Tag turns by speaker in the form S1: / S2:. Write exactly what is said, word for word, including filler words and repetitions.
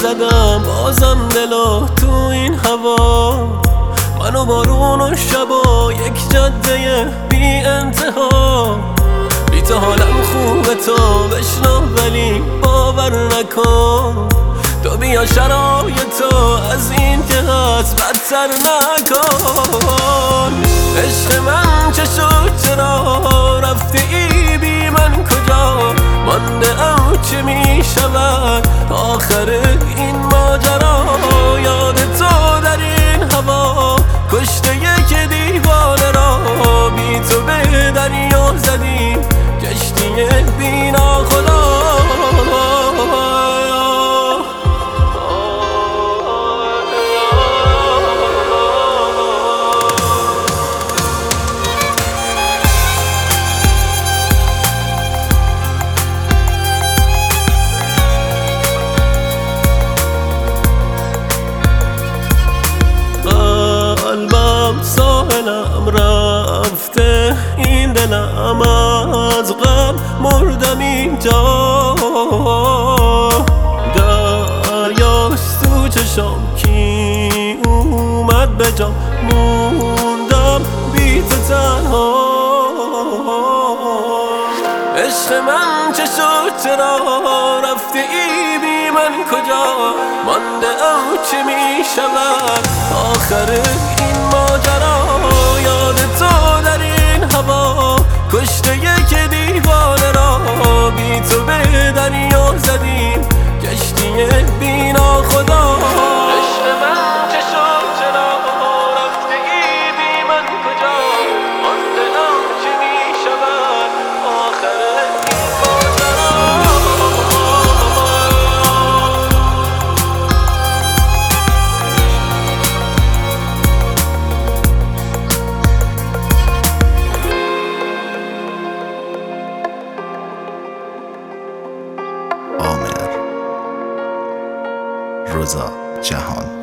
S1: زدم بازم دلو تو این هوا، منو بارون و شبا یک جاده بی انتها. بی تو حالم خوبه تو بشنو ولی باور نکن، تو بیا شرایطو از این که هست بدتر نکن. عشق من چه شد چرا رفته ای بی من کجا، مانده ام چه می شود آخر این ماجرا. یاد تو در این هوا کشته یک دیوانه را، بی تو به دریا زدیم کشتی بی ناخدا. قلبم ساحلم رفته، این دلم از غم مردم اینجا. دریاست تو چشام کی اومد به جام، موندم بی تو تنها. عشق من چه شد چرا رفته ای بی من کجا، مانده ام چه می شود آخر این ماجرا. یاد تو در این هوا کشته یک دیوانه را، بی تو به دریا زدیم کشتی بی ناخدا. عشق من چه شد چرا رفته ای بی من کجا، مانده ام چه می شود آخر این ماجرا.
S2: عامر رضا جهان.